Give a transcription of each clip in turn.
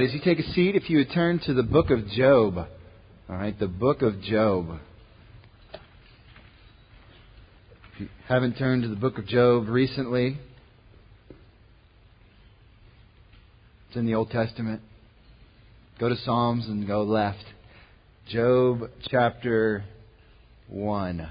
As you take a seat, if you would turn to the book of Job. All right, the book of Job. If you haven't turned to the book of Job recently, it's in the Old Testament. Go to Psalms and go left. Job chapter 1.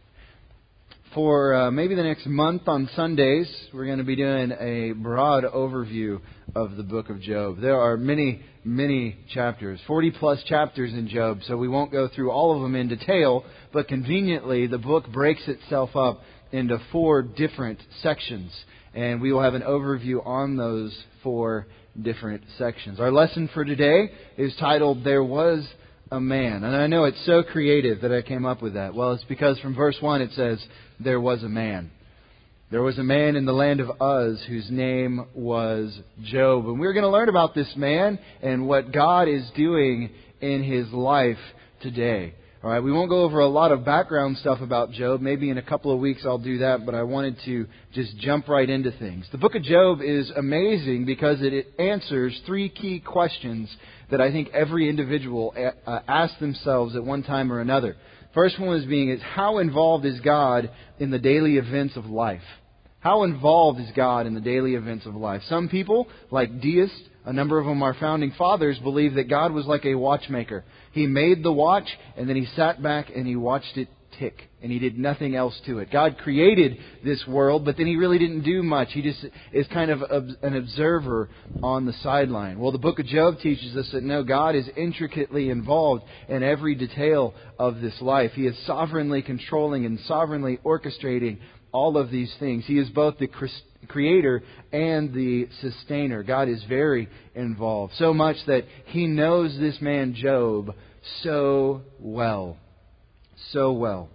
For maybe the next month on Sundays, we're going to be doing a broad overview of the book of Job. There are many, many chapters, 40 plus chapters in Job, so we won't go through all of them in detail, but conveniently the book breaks itself up into 4 different sections, and we will have an overview on those 4 different sections. Our lesson for today is titled, There Was a Man. And I know it's so creative that I came up with that. Well, it's because from verse 1 it says, there was a man. There was a man in the land of Uz whose name was Job. And we're going to learn about this man and what God is doing in his life today. All right, we won't go over a lot of background stuff about Job. Maybe in a couple of weeks I'll do that, but I wanted to just jump right into things. The book of Job is amazing because it answers 3 key questions that I think every individual asks themselves at one time or another. First one is how involved is God in the daily events of life? How involved is God in the daily events of life? Some people, like deists, a number of them are founding fathers, believe that God was like a watchmaker. He made the watch and then He sat back and He watched it tick. And He did nothing else to it. God created this world, but then He really didn't do much. He just is kind of an observer on the sideline. Well, the book of Job teaches us that no, God is intricately involved in every detail of this life. He is sovereignly controlling and sovereignly orchestrating all of these things. He is both the Creator and the Sustainer. God is very involved. So much that He knows this man Job so well. So well.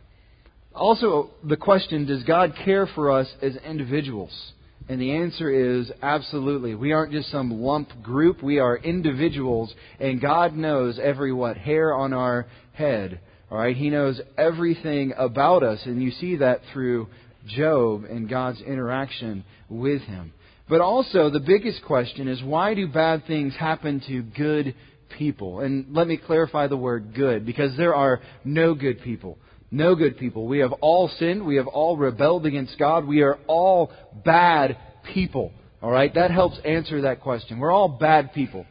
Also, the question, does God care for us as individuals? And the answer is absolutely. We aren't just some lump group. We are individuals. And God knows every hair on our head. All right? He knows everything about us. And you see that through Job and God's interaction with him. But also, the biggest question is, why do bad things happen to good people? And let me clarify the word good, because there are no good people. No good people. We have all sinned. We have all rebelled against God. We are all bad people. All right? That helps answer that question. We're all bad people.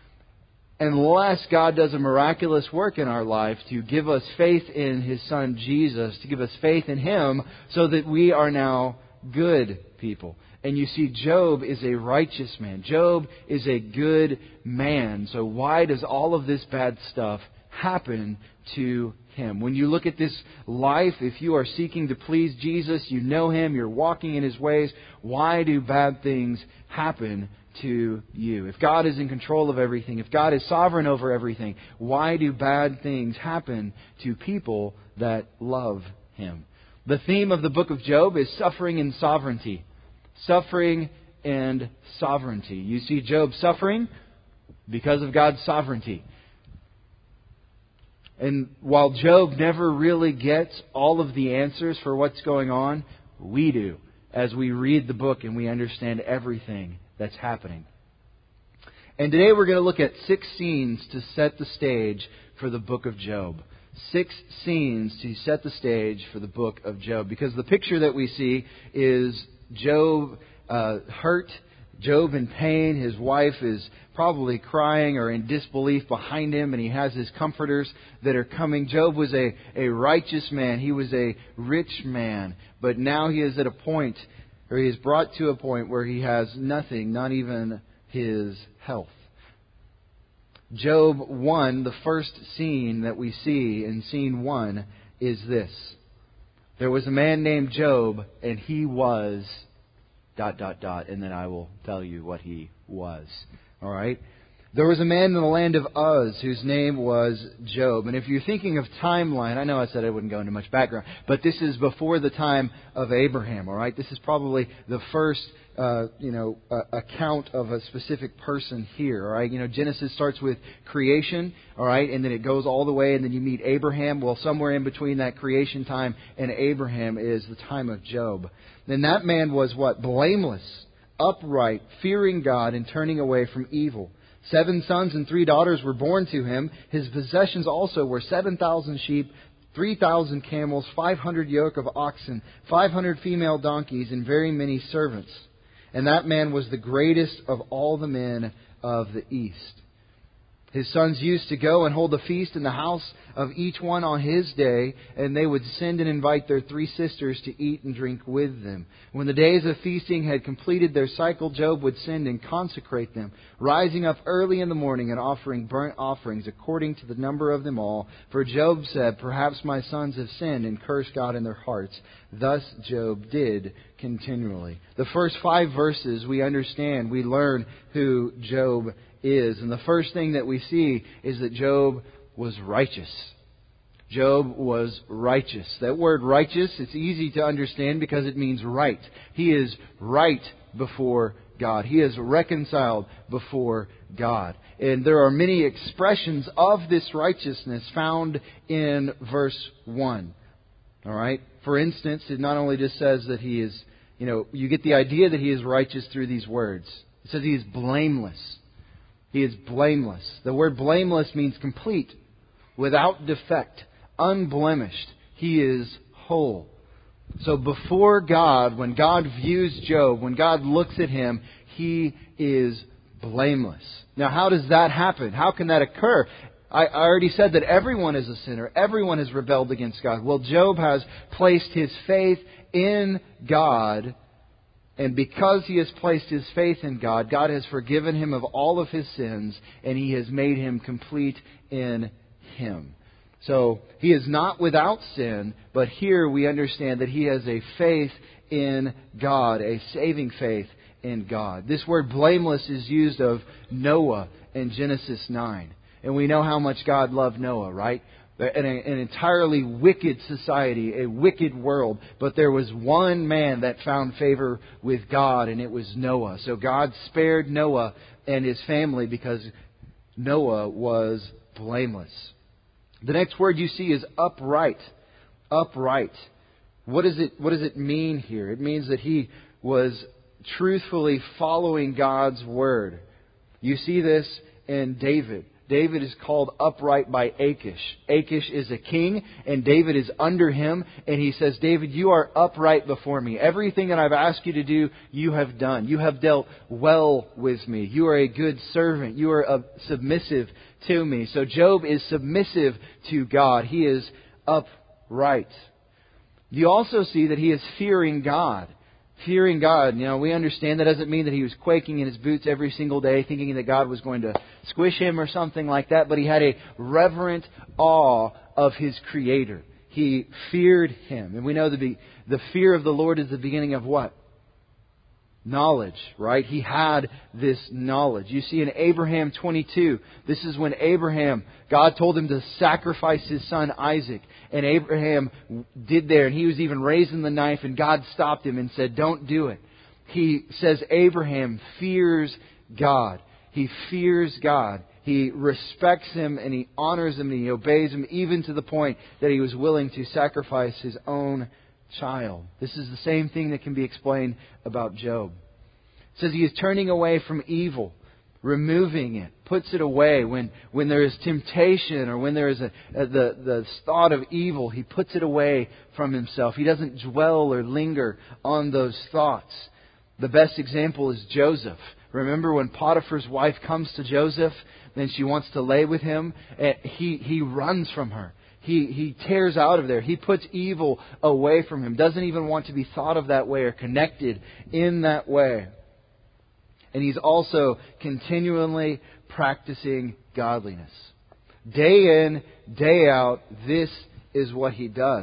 Unless God does a miraculous work in our life to give us faith in His Son Jesus, to give us faith in Him so that we are now good people. And you see, Job is a righteous man. Job is a good man. So why does all of this bad stuff happen to him? When you look at this life, if you are seeking to please Jesus, you know Him, you're walking in His ways, why do bad things happen to you? If God is in control of everything, if God is sovereign over everything, why do bad things happen to people that love Him? The theme of the book of Job is suffering and sovereignty. Suffering and sovereignty. You see Job suffering because of God's sovereignty. And while Job never really gets all of the answers for what's going on, we do as we read the book and we understand everything that's happening. And today we're going to look at 6 scenes to set the stage for the book of Job. 6 scenes to set the stage for the book of Job. Because the picture that we see is Job hurt, Job in pain. His wife is probably crying or in disbelief behind him, and he has his comforters that are coming. Job was a righteous man. He was a rich man. But now he is at a point, or he is brought to a point where he has nothing, not even his health. Job 1, the first scene that we see in scene 1 is this. There was a man named Job, and he was... ... and then I will tell you what he was. All right? There was a man in the land of Uz whose name was Job. And if you're thinking of timeline, I know I said I wouldn't go into much background, but this is before the time of Abraham. All right? This is probably the first account of a specific person here. All right? Genesis starts with creation. All right? And then it goes all the way, and then you meet Abraham. Well, somewhere in between that creation time and Abraham is the time of Job. Then that man was what? Blameless, upright, fearing God, and turning away from evil. 7 sons and 3 daughters were born to him. His possessions also were 7,000 sheep, 3,000 camels, 500 yoke of oxen, 500 female donkeys, and very many servants. And that man was the greatest of all the men of the East. His sons used to go and hold a feast in the house of each one on his day, and they would send and invite their 3 sisters to eat and drink with them. When the days of feasting had completed their cycle, Job would send and consecrate them, rising up early in the morning and offering burnt offerings according to the number of them all. For Job said, "Perhaps my sons have sinned and cursed God in their hearts." Thus Job did continually. The first 5 verses we understand, we learn who Job is. And the first thing that we see is that Job was righteous. Job was righteous. That word righteous, it's easy to understand because it means right. He is right before God. He is reconciled before God. And there are many expressions of this righteousness found in verse 1. All right? For instance, it not only just says that he is, you get the idea that he is righteous through these words. It says he is blameless. He is blameless. The word blameless means complete, without defect, unblemished. He is whole. So before God, when God views Job, when God looks at him, he is blameless. Now, how does that happen? How can that occur? I already said that everyone is a sinner. Everyone has rebelled against God. Well, Job has placed his faith in God. And because he has placed his faith in God, God has forgiven him of all of his sins, and he has made him complete in him. So he is not without sin, but here we understand that he has a faith in God, a saving faith in God. This word blameless is used of Noah in Genesis 9. And we know how much God loved Noah, right? An entirely wicked society, a wicked world. But there was one man that found favor with God, and it was Noah. So God spared Noah and his family because Noah was blameless. The next word you see is upright. Upright. What does it mean here? It means that he was truthfully following God's word. You see this in David. David is called upright by Achish. Achish is a king, and David is under him. And he says, "David, you are upright before me. Everything that I've asked you to do, you have done. You have dealt well with me. You are a good servant. You are submissive to me." So Job is submissive to God. He is upright. You also see that he is fearing God. Fearing God. We understand that doesn't mean that he was quaking in his boots every single day thinking that God was going to squish him or something like that, but he had a reverent awe of his Creator. He feared Him. And we know the fear of the Lord is the beginning of what? Knowledge, right? He had this knowledge. You see in Abraham 22, this is when God told him to sacrifice his son Isaac. And Abraham did there, and he was even raising the knife, and God stopped him and said, "Don't do it." He says Abraham fears God. He fears God. He respects Him, and he honors Him, and he obeys Him, even to the point that he was willing to sacrifice his own child. This is the same thing that can be explained about Job. It says he is turning away from evil, removing it, puts it away. When there is temptation or when there is the thought of evil, he puts it away from himself. He doesn't dwell or linger on those thoughts. The best example is Joseph. Remember when Potiphar's wife comes to Joseph and she wants to lay with him? He runs from her. He tears out of there. He puts evil away from him. Doesn't even want to be thought of that way or connected in that way. And he's also continually practicing godliness. Day in, day out, this is what he does.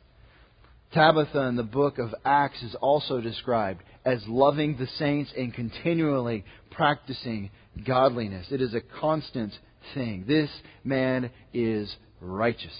Tabitha in the book of Acts is also described as loving the saints and continually practicing godliness. It is a constant thing. This man is righteous.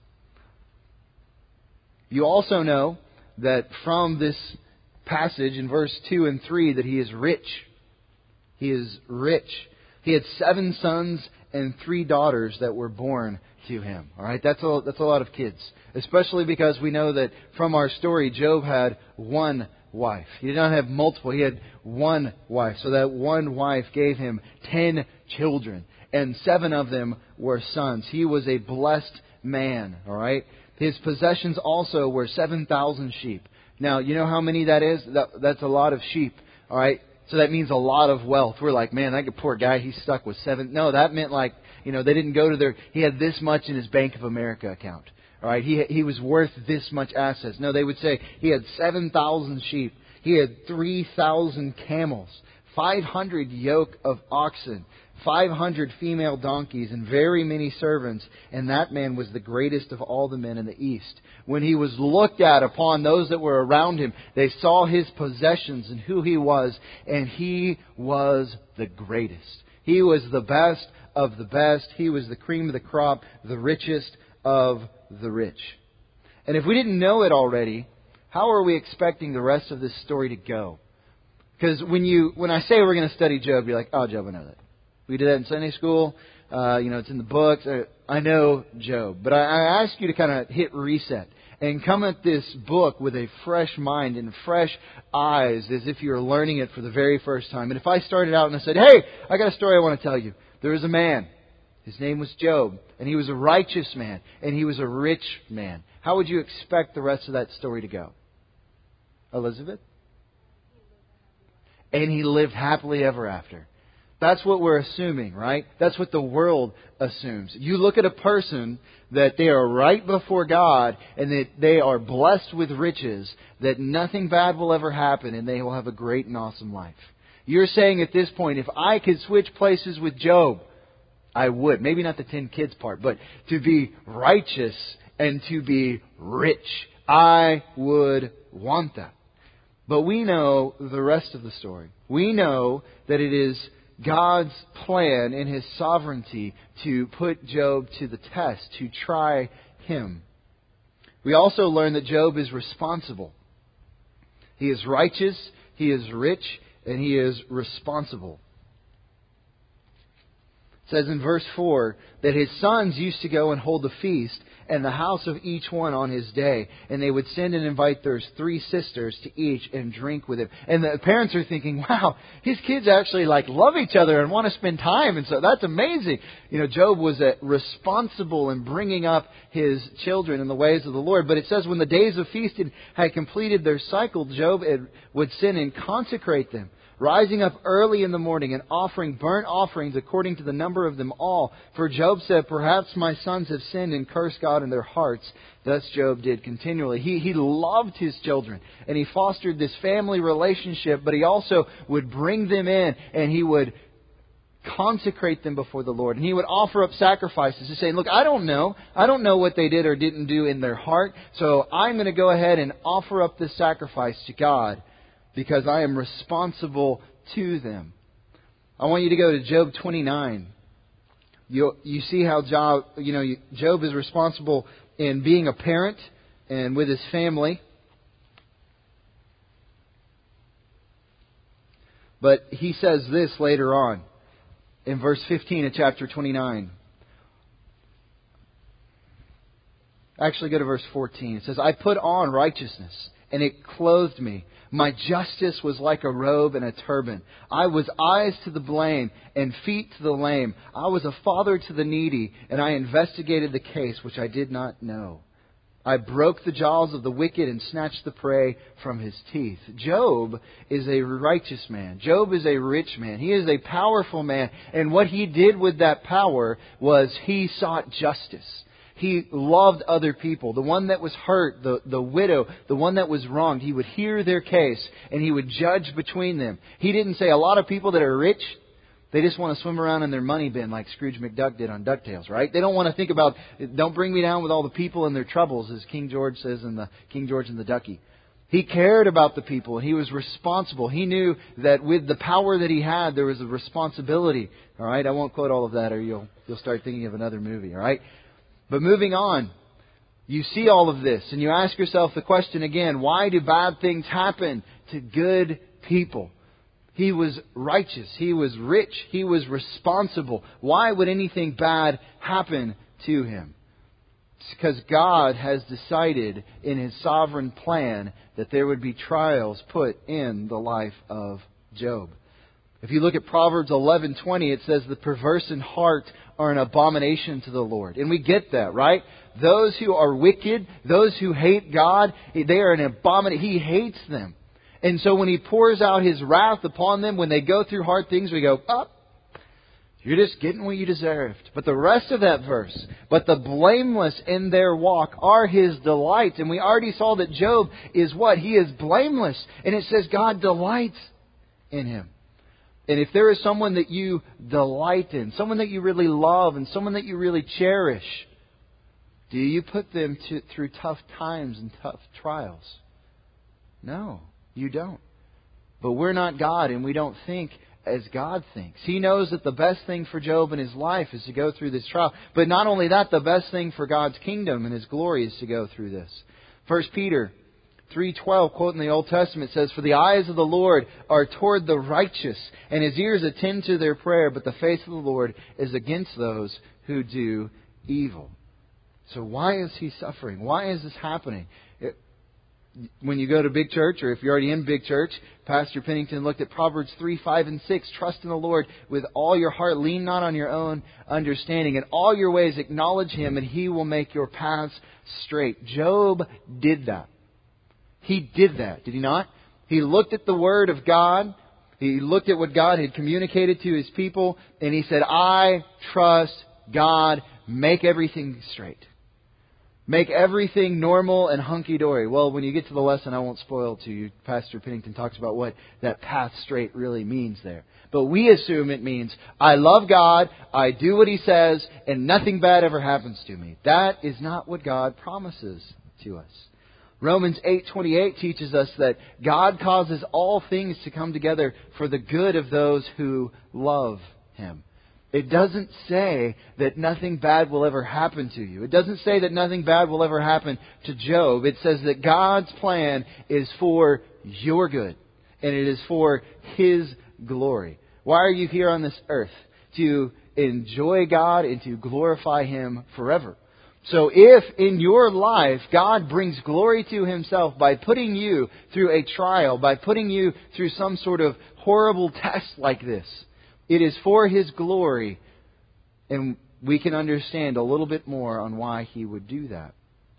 You also know that from this passage in verse 2 and 3 that he is rich. He is rich. He had 7 sons and 3 daughters that were born to him. All right, that's a lot of kids, especially because we know that from our story, Job had one wife. He did not have multiple. He had one wife. So that one wife gave him 10 children, and 7 of them were sons. He was a blessed man, all right? His possessions also were 7,000 sheep. Now, you know how many that is? That's a lot of sheep, all right? So that means a lot of wealth. We're like, man, that poor guy, he's stuck with 7. No, that meant like, they didn't go to he had this much in his Bank of America account. All right, he was worth this much assets. No, they would say he had 7,000 sheep. He had 3,000 camels, 500 yoke of oxen, 500 female donkeys, and very many servants. And that man was the greatest of all the men in the East. When he was looked at upon those that were around him, they saw his possessions and who he was, and he was the greatest. He was the best of the best. He was the cream of the crop, the richest of the rich. And if we didn't know it already, how are we expecting the rest of this story to go? Because when I say we're going to study Job, you're like, oh, Job, I know that. We did that in Sunday school. It's in the books. I know Job. But I ask you to kind of hit reset and come at this book with a fresh mind and fresh eyes as if you're learning it for the very first time. And if I started out and I said, hey, I got a story I want to tell you. There was a man. His name was Job, and he was a righteous man, and he was a rich man. How would you expect the rest of that story to go? Elizabeth? And he lived happily ever after. That's what we're assuming, right? That's what the world assumes. You look at a person that they are right before God and that they are blessed with riches, that nothing bad will ever happen and they will have a great and awesome life. You're saying at this point, if I could switch places with Job, I would. Maybe not the 10 kids part, but to be righteous and to be rich. I would want that. But we know the rest of the story. We know that it is God's plan in His sovereignty to put Job to the test, to try him. We also learn that Job is responsible. He is righteous, he is rich, and he is responsible. It says in verse 4 that his sons used to go and hold a feast in the house of each one on his day. And they would send and invite their 3 sisters to each and drink with him. And the parents are thinking, wow, his kids actually love each other and want to spend time. And so that's amazing. Job was responsible in bringing up his children in the ways of the Lord. But it says when the days of feasting had completed their cycle, Job would sin and consecrate them, rising up early in the morning and offering burnt offerings according to the number of them all. For Job said, perhaps my sons have sinned and cursed God in their hearts. Thus Job did continually. He loved his children and he fostered this family relationship, but he also would bring them in and he would consecrate them before the Lord. And he would offer up sacrifices to say, look, I don't know what they did or didn't do in their heart, so I'm going to go ahead and offer up this sacrifice to God, because I am responsible to them. I want you to go to Job 29. You see how Job is responsible in being a parent and with his family. But he says this later on in verse 15 of chapter 29. Actually, go to verse 14. It says, I put on righteousness, and it clothed me. My justice was like a robe and a turban. I was eyes to the blind and feet to the lame. I was a father to the needy, and I investigated the case which I did not know. I broke the jaws of the wicked and snatched the prey from his teeth. Job is a righteous man. Job is a rich man. He is a powerful man. And what he did with that power was he sought justice. He loved other people. The one that was hurt, the widow, the one that was wronged, he would hear their case and he would judge between them. He didn't say a lot of people that are rich, they just want to swim around in their money bin like Scrooge McDuck did on DuckTales, right? They don't want to think about, don't bring me down with all the people and their troubles, as King George says in the King George and the Ducky. He cared about the people and he was responsible. He knew that with the power that he had, there was a responsibility. All right, I won't quote all of that or you'll start thinking of another movie, all right? But moving on, you see all of this and you ask yourself the question again, why do bad things happen to good people? He was righteous. He was rich. He was responsible. Why would anything bad happen to him? It's because God has decided in His sovereign plan that there would be trials put in the life of Job. If you look at Proverbs 11:20, it says the perverse in heart are an abomination to the Lord. And we get that, right? Those who are wicked, those who hate God, they are an abomination. He hates them. And so when He pours out His wrath upon them, when they go through hard things, we go, oh, you're just getting what you deserved. But the rest of that verse, but the blameless in their walk are His delight. And we already saw that Job is what? He is blameless. And it says God delights in him. And if there is someone that you delight in, someone that you really love, and someone that you really cherish, do you put them through tough times and tough trials? No, you don't. But we're not God, and we don't think as God thinks. He knows that the best thing for Job in his life is to go through this trial. But not only that, the best thing for God's kingdom and His glory is to go through this. 1 Peter 3:12, quote in the Old Testament, says, "For the eyes of the Lord are toward the righteous, and His ears attend to their prayer, but the face of the Lord is against those who do evil." So why is he suffering? Why is this happening? When you go to big church, or if you're already in big church, Pastor Pennington looked at Proverbs 3, 5, and 6. Trust in the Lord with all your heart. Lean not on your own understanding. In all your ways acknowledge Him, and He will make your paths straight. Job did that. He did that, did he not? He looked at the Word of God. He looked at what God had communicated to His people, and he said, I trust God. Make everything straight. Make everything normal and hunky-dory. Well, when you get to the lesson, I won't spoil it to you. Pastor Pennington talks about what that path straight really means there. But we assume it means, I love God, I do what He says, and nothing bad ever happens to me. That is not what God promises to us. Romans 8:28 teaches us that God causes all things to come together for the good of those who love Him. It doesn't say that nothing bad will ever happen to you. It doesn't say that nothing bad will ever happen to Job. It says that God's plan is for your good, and it is for His glory. Why are you here on this earth? To enjoy God and to glorify Him forever. So if in your life God brings glory to Himself by putting you through a trial, by putting you through some sort of horrible test like this, it is for His glory, and we can understand a little bit more on why He would do that.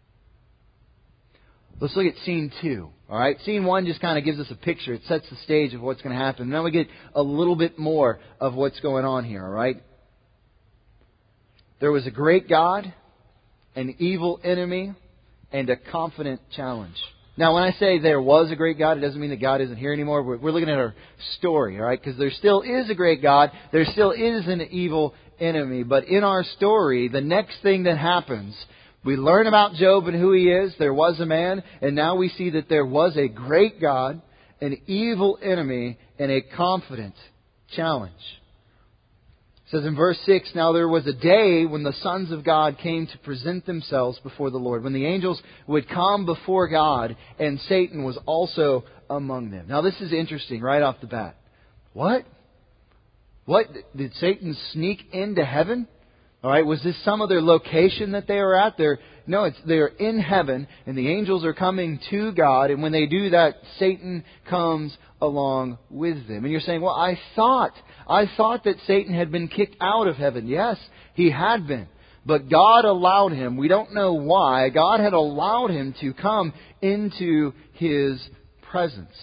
Let's look at scene 2. All right, scene 1 just kind of gives us a picture. It sets the stage of what's going to happen. Now we get a little bit more of what's going on here. All right, there was a great God, an evil enemy, and a confident challenge. Now, when I say there was a great God, it doesn't mean that God isn't here anymore. We're looking at our story, all right? Because there still is a great God. There still is an evil enemy. But in our story, the next thing that happens, we learn about Job and who he is. There was a man. And now we see that there was a great God, an evil enemy, and a confident challenge. It says in verse 6, now there was a day when the sons of God came to present themselves before the Lord, when the angels would come before God, and Satan was also among them. Now this is interesting right off the bat. What? What? Did Satan sneak into heaven? All right, was this some other location that they were at? They're in heaven, and the angels are coming to God, and when they do that, Satan comes along with them. And you're saying, well, I thought that Satan had been kicked out of heaven. Yes, he had been. But God allowed him, we don't know why, God had allowed him to come into His presence.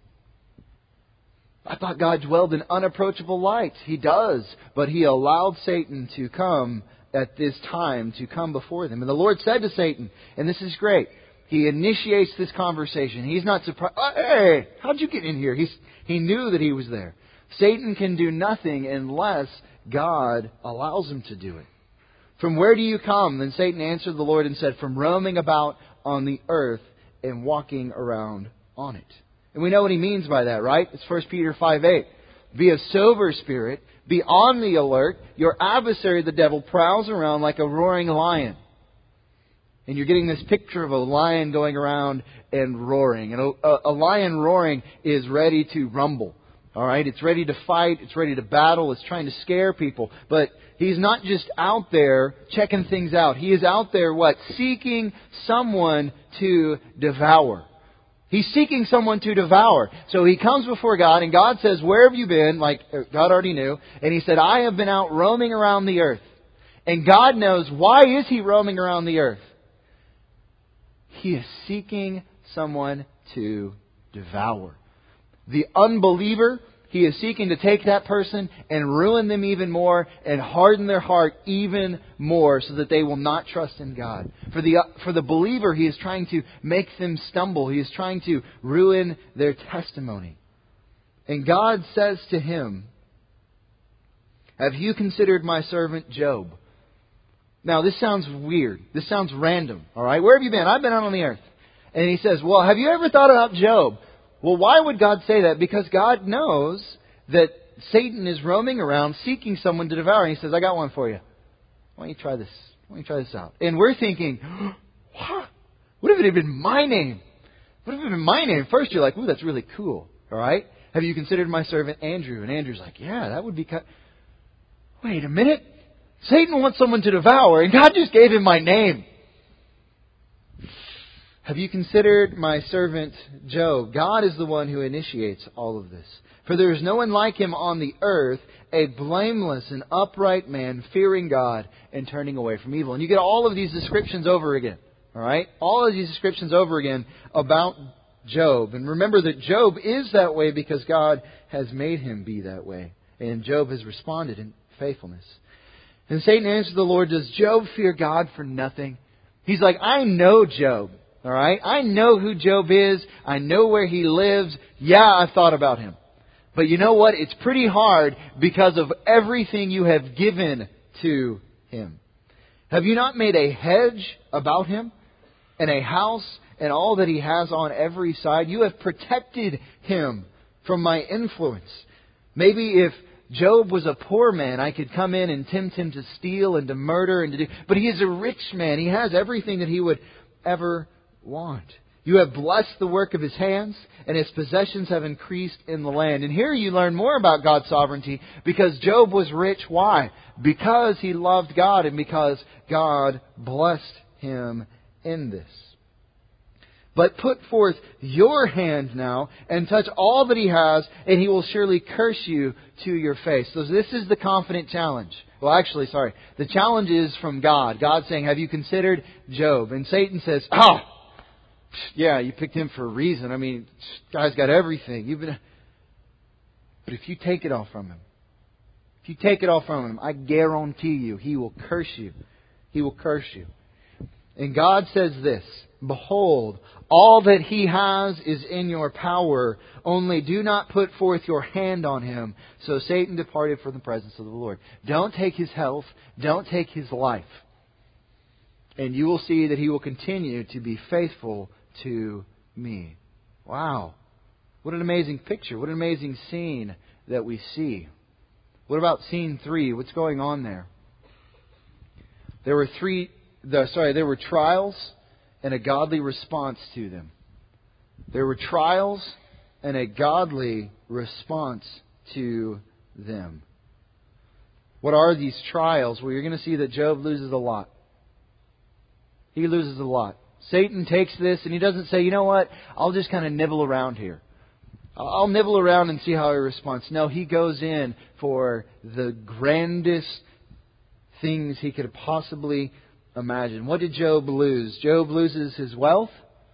I thought God dwelled in unapproachable light. He does. But He allowed Satan to come at this time, to come before them. And the Lord said to Satan, and this is great, He initiates this conversation. He's not surprised. Oh, hey, how'd you get in here? He knew that he was there. Satan can do nothing unless God allows him to do it. From where do you come? Then Satan answered the Lord and said, from roaming about on the earth and walking around on it. And we know what he means by that, right? It's 1 Peter 5:8. Be of sober spirit. Be on the alert. Your adversary, the devil, prowls around like a roaring lion. And you're getting this picture of a lion going around and roaring. And a lion roaring is ready to rumble. All right? It's ready to fight. It's ready to battle. It's trying to scare people. But he's not just out there checking things out. He is out there, what? Seeking someone to devour. He's seeking someone to devour. So he comes before God, and God says, where have you been? Like God already knew. And he said, I have been out roaming around the earth. And God knows, why is he roaming around the earth? He is seeking someone to devour. The unbeliever, he is seeking to take that person and ruin them even more and harden their heart even more so that they will not trust in God. For the believer, he is trying to make them stumble. He is trying to ruin their testimony. And God says to him, have you considered my servant Job? Now, this sounds weird. This sounds random. All right, where have you been? I've been out on the earth. And he says, well, have you ever thought about Job? Well, why would God say that? Because God knows that Satan is roaming around seeking someone to devour. And he says, I got one for you. Why don't you try this? Why don't you try this out? And we're thinking, what if it had been my name? What if it had been my name? First, you're like, ooh, that's really cool. All right? Have you considered my servant Andrew? And Andrew's like, yeah, that would be... Wait a minute. Satan wants someone to devour, and God just gave him my name. Have you considered my servant Job? God is the one who initiates all of this. For there is no one like him on the earth, a blameless and upright man, fearing God and turning away from evil. And you get all of these descriptions over again. All right? All of these descriptions over again about Job. And remember that Job is that way because God has made him be that way. And Job has responded in faithfulness. And Satan answered the Lord, does Job fear God for nothing? He's like, I know Job. All right? I know who Job is. I know where he lives. Yeah, I've thought about him. But you know what? It's pretty hard because of everything you have given to him. Have you not made a hedge about him and a house and all that he has on every side? You have protected him from my influence. Maybe if Job was a poor man, I could come in and tempt him to steal and to murder and to do. But he is a rich man. He has everything that he would ever want. You have blessed the work of his hands, and his possessions have increased in the land. And here you learn more about God's sovereignty, because Job was rich. Why? Because he loved God and because God blessed him in this. But put forth your hand now and touch all that he has, and he will surely curse you to your face. So this is the confident challenge. Well, actually, sorry. The challenge is from God. God saying, have you considered Job? And Satan says, yeah, you picked him for a reason. I mean, guy's got everything. But if you take it all from him, I guarantee you, he will curse you. He will curse you. And God says this, behold, all that he has is in your power. Only do not put forth your hand on him. So Satan departed from the presence of the Lord. Don't take his health. Don't take his life. And you will see that he will continue to be faithful to me. Wow. What an amazing picture. What an amazing scene that we see. What about scene 3? What's going on there? There were trials and a godly response to them. There were trials and a godly response to them. What are these trials? Well, you're going to see that Job loses a lot. He loses a lot. Satan takes this and he doesn't say, you know what, I'll just kind of nibble around here. I'll nibble around and see how he responds. No, he goes in for the grandest things he could possibly imagine. What did Job lose? Job loses his wealth.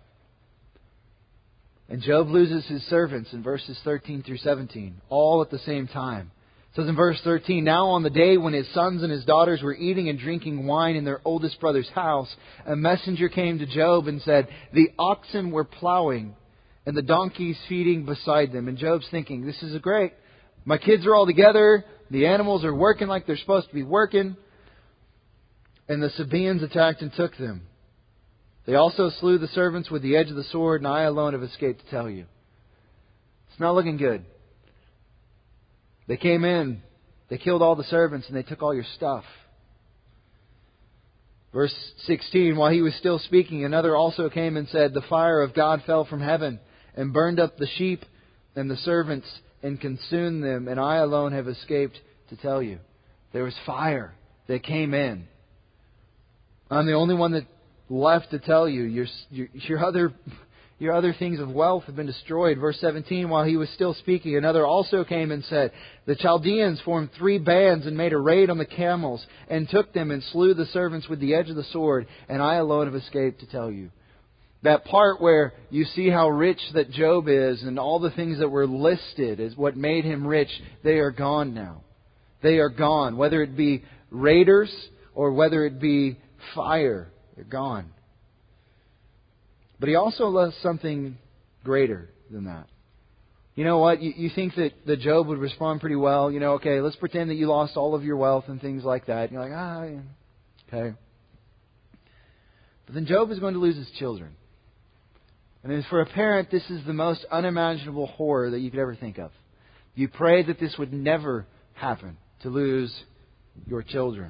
And Job loses his servants in verses 13 through 17. All at the same time. It says in verse 13, now on the day when his sons and his daughters were eating and drinking wine in their oldest brother's house, a messenger came to Job and said, the oxen were plowing and the donkeys feeding beside them. And Job's thinking, this is great. My kids are all together. The animals are working like they're supposed to be working. And the Sabaeans attacked and took them. They also slew the servants with the edge of the sword, and I alone have escaped to tell you. It's not looking good. They came in, they killed all the servants, and they took all your stuff. Verse 16, while he was still speaking, another also came and said, the fire of God fell from heaven and burned up the sheep and the servants and consumed them, and I alone have escaped to tell you. There was fire that came in. I'm the only one that left to tell you. Your Your other things of wealth have been destroyed. Verse 17, while he was still speaking, another also came and said, the Chaldeans formed 3 bands and made a raid on the camels and took them and slew the servants with the edge of the sword, and I alone have escaped to tell you. That part where you see how rich that Job is and all the things that were listed as what made him rich, they are gone now. They are gone. Whether it be raiders or whether it be fire, they're gone. But he also loves something greater than that. You know what? You think that Job would respond pretty well. You know, okay, let's pretend that you lost all of your wealth and things like that. And you're like, okay. But then Job is going to lose his children. And for a parent, this is the most unimaginable horror that you could ever think of. You pray that this would never happen, to lose your children.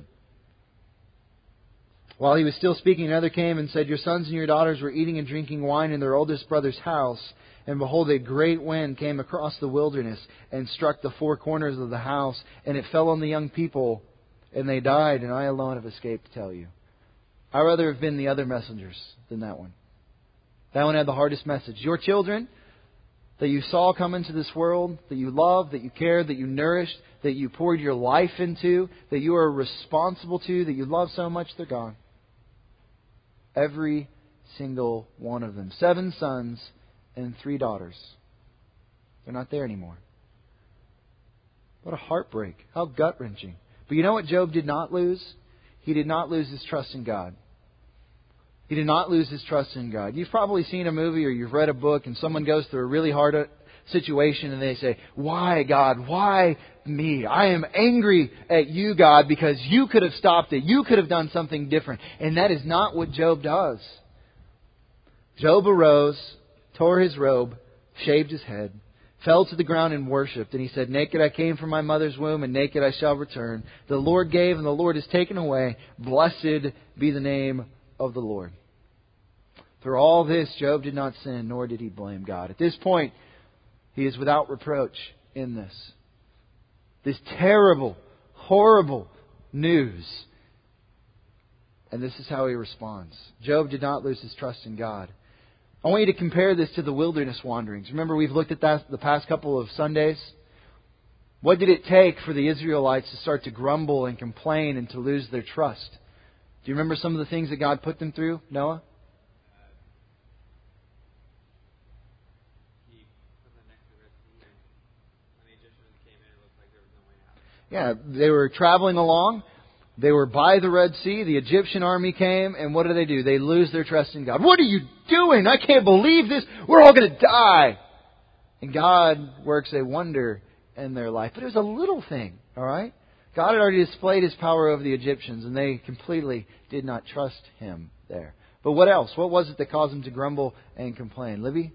While he was still speaking, another came and said, your sons and your daughters were eating and drinking wine in their oldest brother's house. And behold, a great wind came across the wilderness and struck the 4 corners of the house. And it fell on the young people, and they died. And I alone have escaped to tell you. I'd rather have been the other messengers than that one. That one had the hardest message. Your children that you saw come into this world, that you loved, that you cared, that you nourished, that you poured your life into, that you are responsible to, that you love so much, they're gone. Every single one of them. 7 sons and 3 daughters. They're not there anymore. What a heartbreak. How gut-wrenching. But you know what Job did not lose? He did not lose his trust in God. He did not lose his trust in God. You've probably seen a movie or you've read a book and someone goes through a really hard situation and they say, why, God? Why me? I am angry at you, God, because you could have stopped it. You could have done something different. And that is not what Job does. Job arose, tore his robe, shaved his head, fell to the ground and worshipped. And he said, naked I came from my mother's womb, and naked I shall return. The Lord gave, and the Lord has taken away. Blessed be the name of the Lord. Through all this, Job did not sin, nor did he blame God. At this point, he is without reproach in this. This terrible, horrible news. And this is how he responds. Job did not lose his trust in God. I want you to compare this to the wilderness wanderings. Remember, we've looked at that the past couple of Sundays. What did it take for the Israelites to start to grumble and complain and to lose their trust? Do you remember some of the things that God put them through, Noah? Yeah, they were traveling along. They were by the Red Sea. The Egyptian army came, and what do? They lose their trust in God. What are you doing? I can't believe this. We're all going to die. And God works a wonder in their life. But it was a little thing, all right? God had already displayed His power over the Egyptians, and they completely did not trust Him there. But what else? What was it that caused them to grumble and complain? Libby?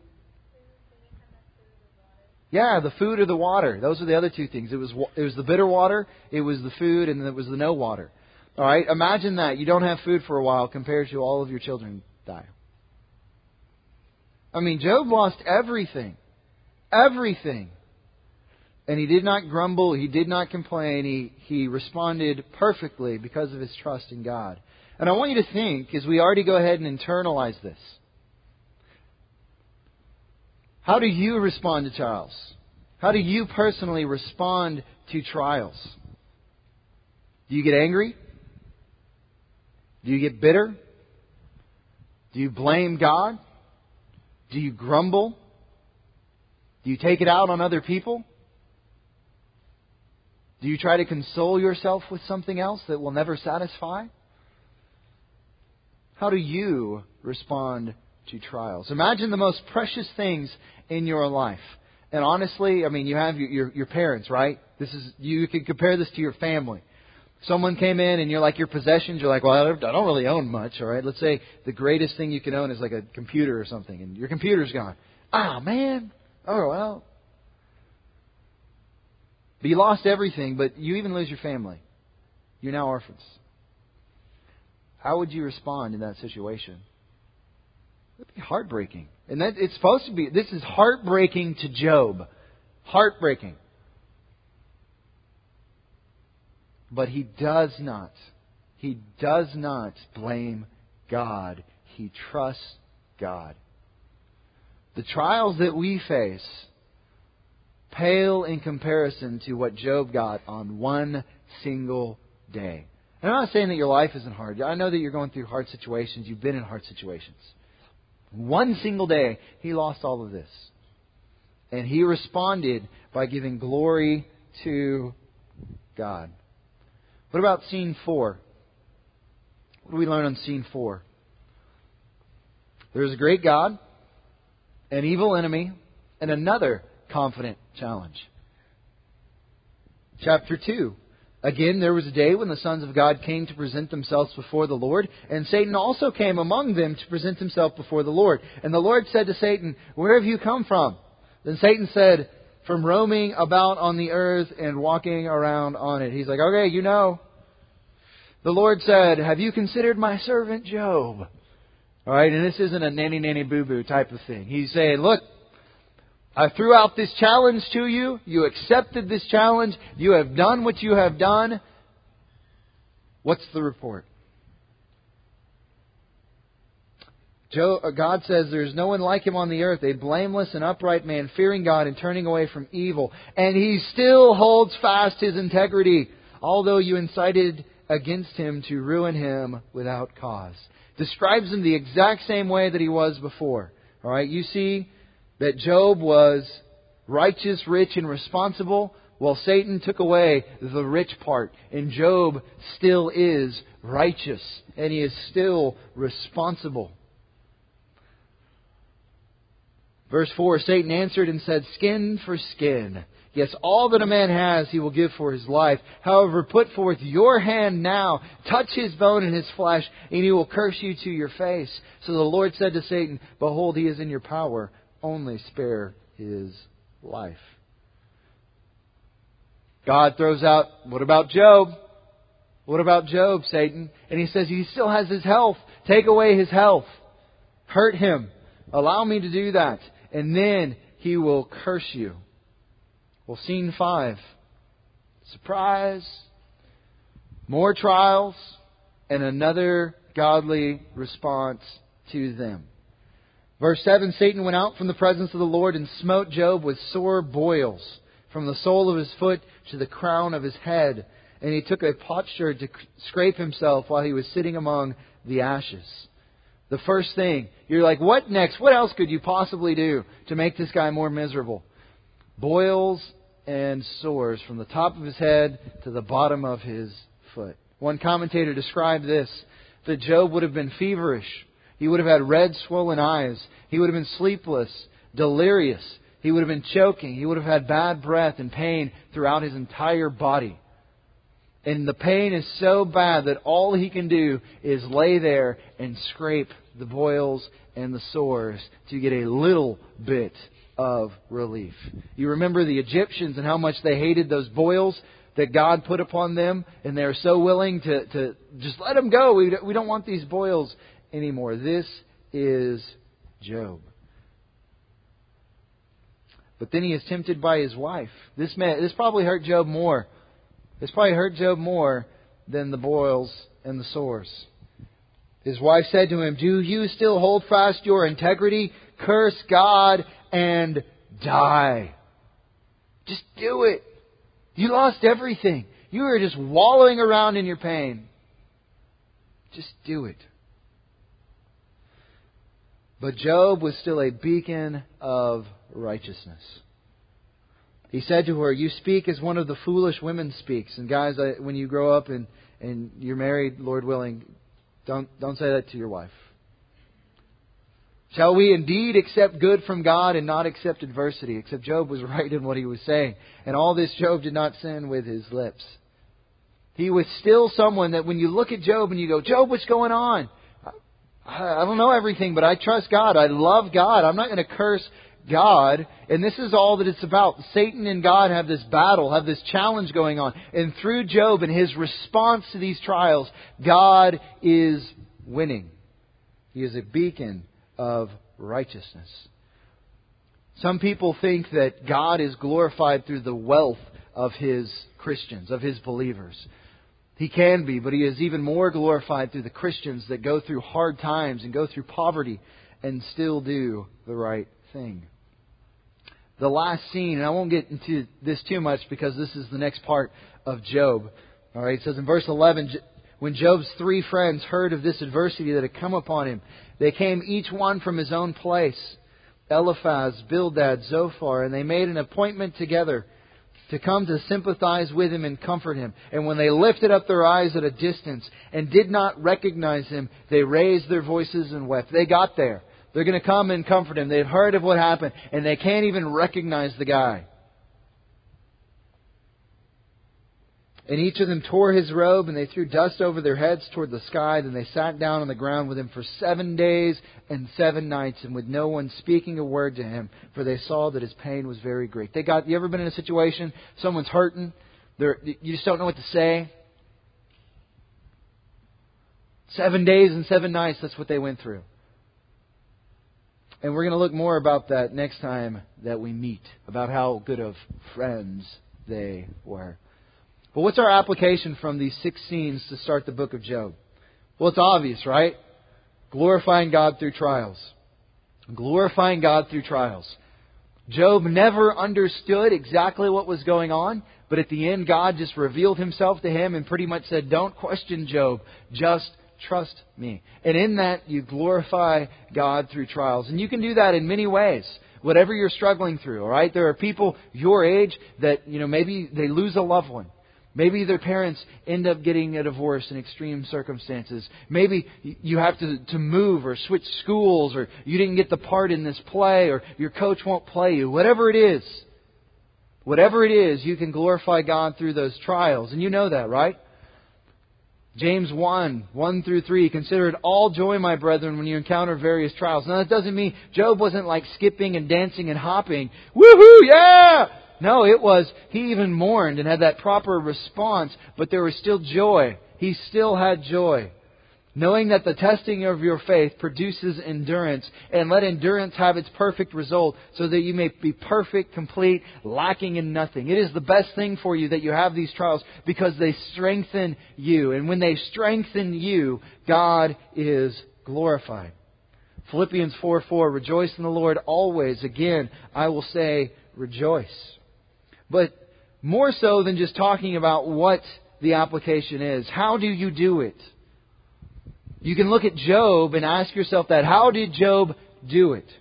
Yeah, the food or the water. Those are the other 2 things. It was the bitter water, it was the food, and it was the no water. All right, imagine that. You don't have food for a while compared to all of your children die. I mean, Job lost everything. Everything. And he did not grumble. He did not complain. He responded perfectly because of his trust in God. And I want you to think, as we already go ahead and internalize this, how do you respond to trials? How do you personally respond to trials? Do you get angry? Do you get bitter? Do you blame God? Do you grumble? Do you take it out on other people? Do you try to console yourself with something else that will never satisfy? How do you respond to trials? Imagine the most precious things in your life. And honestly, I mean, you have your parents, right? You can compare this to your family. Someone came in and you're like your possessions, you're like, well, I don't really own much, all right? Let's say the greatest thing you can own is like a computer or something, and your computer's gone. Ah, man. Oh, well. But you lost everything, but you even lose your family. You're now orphans. How would you respond in that situation? It would be heartbreaking. And that it's supposed to be. This is heartbreaking to Job. Heartbreaking. But he does not. He does not blame God. He trusts God. The trials that we face pale in comparison to what Job got on one single day. And I'm not saying that your life isn't hard. I know that you're going through hard situations. You've been in hard situations. One single day, he lost all of this. And he responded by giving glory to God. What about scene 4? What do we learn on scene 4? There's a great God, an evil enemy, and another confident challenge. Chapter 2. Again, there was a day when the sons of God came to present themselves before the Lord, and Satan also came among them to present himself before the Lord. And the Lord said to Satan, "Where have you come from?" Then Satan said, "From roaming about on the earth and walking around on it." He's like, "Okay, you know." The Lord said, "Have you considered my servant Job?" All right, and this isn't a nanny boo-boo type of thing. He's saying, look, I threw out this challenge to you. You accepted this challenge. You have done what you have done. What's the report? God says there's no one like him on the earth, a blameless and upright man, fearing God and turning away from evil. And he still holds fast his integrity, although you incited against him to ruin him without cause. Describes him the exact same way that he was before. All right, you see that Job was righteous, rich, and responsible. Well, Satan took away the rich part. And Job still is righteous. And he is still responsible. Verse 4, Satan answered and said, "Skin for skin. Yes, all that a man has he will give for his life. However, put forth your hand now, touch his bone and his flesh, and he will curse you to your face." So the Lord said to Satan, "Behold, he is in your power. Only spare his life." God throws out, "What about Job? What about Job, Satan?" And he says, "He still has his health. Take away his health. Hurt him. Allow me to do that. And then he will curse you." Well, scene 5. Surprise. More trials and another godly response to them. Verse 7, Satan went out from the presence of the Lord and smote Job with sore boils from the sole of his foot to the crown of his head. And he took a potsherd to scrape himself while he was sitting among the ashes. The first thing, you're like, what next? What else could you possibly do to make this guy more miserable? Boils and sores from the top of his head to the bottom of his foot. One commentator described this, that Job would have been feverish. He would have had red, swollen eyes. He would have been sleepless, delirious. He would have been choking. He would have had bad breath and pain throughout his entire body. And the pain is so bad that all he can do is lay there and scrape the boils and the sores to get a little bit of relief. You remember the Egyptians and how much they hated those boils that God put upon them, and they're so willing to just let them go. We don't want these boils anymore. This is Job. But then he is tempted by his wife. This probably hurt Job more. This probably hurt Job more than the boils and the sores. His wife said to him, "Do you still hold fast your integrity? Curse God and die." Just do it. You lost everything. You are just wallowing around in your pain. Just do it. But Job was still a beacon of righteousness. He said to her, "You speak as one of the foolish women speaks." And guys, when you grow up and you're married, Lord willing, don't say that to your wife. "Shall we indeed accept good from God and not accept adversity?" Except Job was right in what he was saying. And all this Job did not sin with his lips. He was still someone that when you look at Job and you go, "Job, what's going on? I don't know everything, but I trust God. I love God. I'm not going to curse God." And this is all that it's about. Satan and God have this battle, have this challenge going on. And through Job and his response to these trials, God is winning. He is a beacon of righteousness. Some people think that God is glorified through the wealth of His Christians, of His believers. He can be, but He is even more glorified through the Christians that go through hard times and go through poverty and still do the right thing. The last scene, and I won't get into this too much because this is the next part of Job. All right, it says in verse 11, when Job's 3 friends heard of this adversity that had come upon him, they came each one from his own place, Eliphaz, Bildad, Zophar, and they made an appointment together to come to sympathize with him and comfort him. And when they lifted up their eyes at a distance and did not recognize him, they raised their voices and wept. They got there. They're going to come and comfort him. They've heard of what happened, and they can't even recognize the guy. And each of them tore his robe, and they threw dust over their heads toward the sky. Then they sat down on the ground with him for 7 days and 7 nights, and with no one speaking a word to him, for they saw that his pain was very great. You ever been in a situation, someone's hurting, you just don't know what to say? 7 days and 7 nights, that's what they went through. And we're going to look more about that next time that we meet, about how good of friends they were. But what's our application from these 6 scenes to start the book of Job? Well, it's obvious, right? Glorifying God through trials. Glorifying God through trials. Job never understood exactly what was going on, but at the end God just revealed Himself to him and pretty much said, don't question Job, just trust me. And in that, you glorify God through trials. And you can do that in many ways. Whatever you're struggling through, all right? There are people your age that, maybe they lose a loved one. Maybe their parents end up getting a divorce in extreme circumstances. Maybe you have to move or switch schools, or you didn't get the part in this play, or your coach won't play you. Whatever it is, you can glorify God through those trials. And you know that, right? James 1 through 3, consider it all joy, my brethren, when you encounter various trials. Now, that doesn't mean Job wasn't like skipping and dancing and hopping. Woohoo, yeah! No, it was, he even mourned and had that proper response, but there was still joy. He still had joy. Knowing that the testing of your faith produces endurance, and let endurance have its perfect result, so that you may be perfect, complete, lacking in nothing. It is the best thing for you that you have these trials, because they strengthen you. And when they strengthen you, God is glorified. Philippians 4:4, rejoice in the Lord always. Again, I will say rejoice. But more so than just talking about what the application is, how do you do it? You can look at Job and ask yourself that. How did Job do it?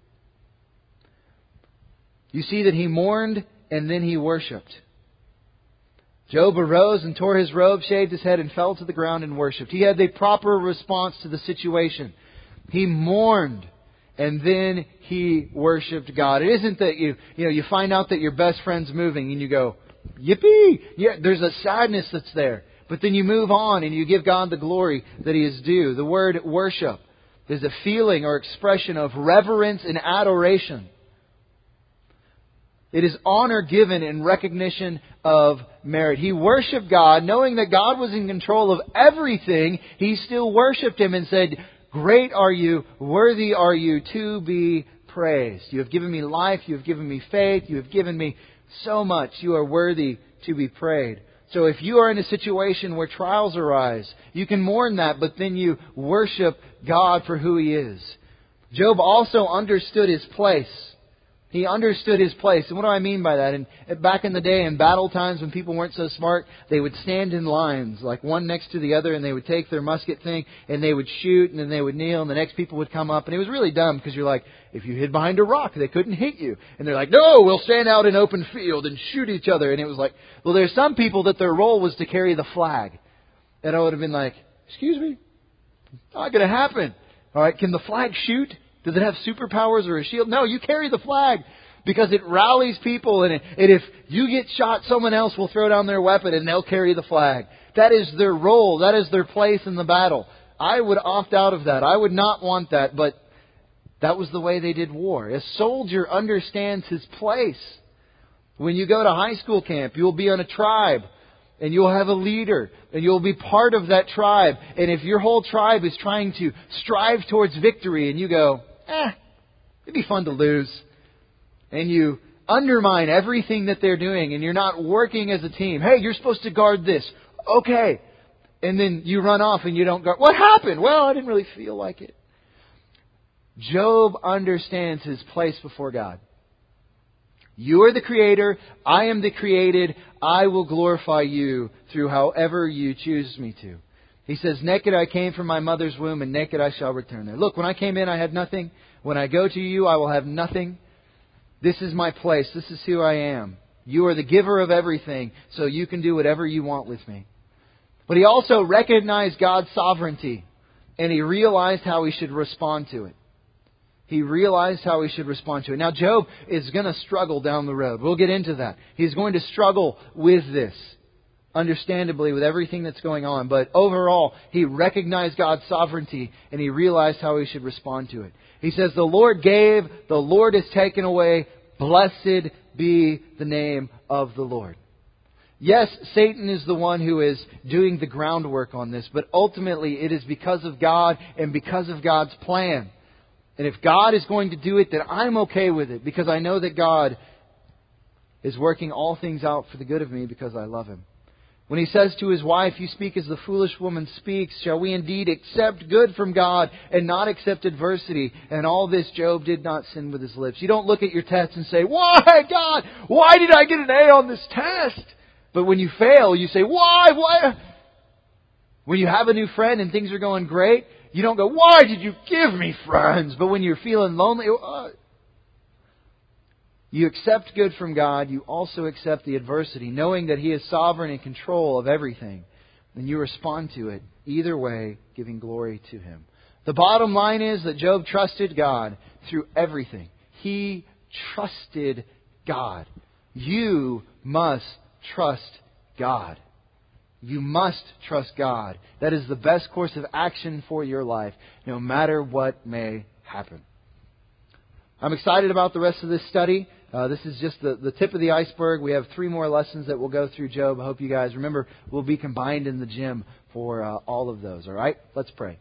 You see that he mourned and then he worshipped. Job arose and tore his robe, shaved his head, and fell to the ground and worshipped. He had the proper response to the situation. He mourned and then he worshipped God. It isn't that you find out that your best friend's moving and you go, yippee! Yeah, there's a sadness that's there. But then you move on and you give God the glory that He is due. The word worship is a feeling or expression of reverence and adoration. It is honor given in recognition of merit. He worshipped God, knowing that God was in control of everything. He still worshipped Him and said, great are you, worthy are you to be praised. You have given me life, you have given me faith, you have given me so much. You are worthy to be praised. So if you are in a situation where trials arise, you can mourn that, but then you worship God for who He is. Job also understood his place. He understood his place. And what do I mean by that? And back in the day, in battle times when people weren't so smart, they would stand in lines, like one next to the other, and they would take their musket thing, and they would shoot, and then they would kneel, and the next people would come up. And it was really dumb, because you're like, if you hid behind a rock, they couldn't hit you. And they're like, no, we'll stand out in open field and shoot each other. And it was like, well, there's some people that their role was to carry the flag. And I would have been like, excuse me? Not going to happen. All right, can the flag shoot? Does it have superpowers or a shield? No, you carry the flag because it rallies people. And if you get shot, someone else will throw down their weapon and they'll carry the flag. That is their role. That is their place in the battle. I would opt out of that. I would not want that. But that was the way they did war. A soldier understands his place. When you go to high school camp, you'll be on a tribe. And you'll have a leader, and you'll be part of that tribe. And if your whole tribe is trying to strive towards victory, and you go, it'd be fun to lose. And you undermine everything that they're doing, and you're not working as a team. Hey, you're supposed to guard this. Okay. And then you run off and you don't guard. What happened? Well, I didn't really feel like it. Job understands his place before God. You are the Creator. I am the created. I will glorify you through however you choose me to. He says, naked I came from my mother's womb, and naked I shall return there. Look, when I came in, I had nothing. When I go to you, I will have nothing. This is my place. This is who I am. You are the giver of everything, so you can do whatever you want with me. But he also recognized God's sovereignty, and he realized how he should respond to it. He realized how he should respond to it. Now, Job is going to struggle down the road. We'll get into that. He's going to struggle with this, understandably, with everything that's going on. But overall, he recognized God's sovereignty, and he realized how he should respond to it. He says, the Lord gave, the Lord has taken away. Blessed be the name of the Lord. Yes, Satan is the one who is doing the groundwork on this, but ultimately it is because of God and because of God's plan. And if God is going to do it, then I'm okay with it, because I know that God is working all things out for the good of me because I love Him. When he says to his wife, you speak as the foolish woman speaks, shall we indeed accept good from God and not accept adversity? And all this Job did not sin with his lips. You don't look at your test and say, why, God? Why did I get an A on this test? But when you fail, you say, why? When you have a new friend and things are going great, you don't go, why did you give me friends? But when you're feeling lonely, you accept good from God. You also accept the adversity, knowing that He is sovereign in control of everything. And you respond to it, either way, giving glory to Him. The bottom line is that Job trusted God through everything. He trusted God. You must trust God. You must trust God. That is the best course of action for your life, no matter what may happen. I'm excited about the rest of this study. This is just the tip of the iceberg. We have 3 more lessons that we'll go through Job. I hope you guys remember we'll be combined in the gym for all of those. All right? Let's pray.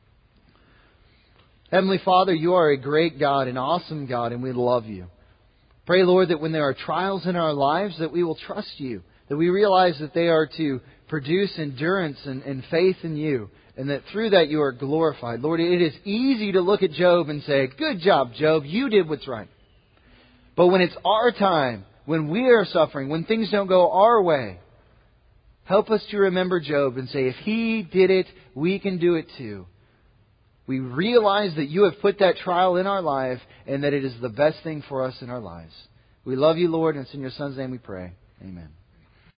Heavenly Father, You are a great God, an awesome God, and we love You. Pray, Lord, that when there are trials in our lives, that we will trust You, that we realize that they are to produce endurance and faith in You, and that through that You are glorified. Lord, it is easy to look at Job and say, good job, Job, you did what's right. But when it's our time, when we are suffering, when things don't go our way, help us to remember Job and say, if he did it, we can do it too. We realize that You have put that trial in our life and that it is the best thing for us in our lives. We love You, Lord, and it's in Your Son's name we pray. Amen.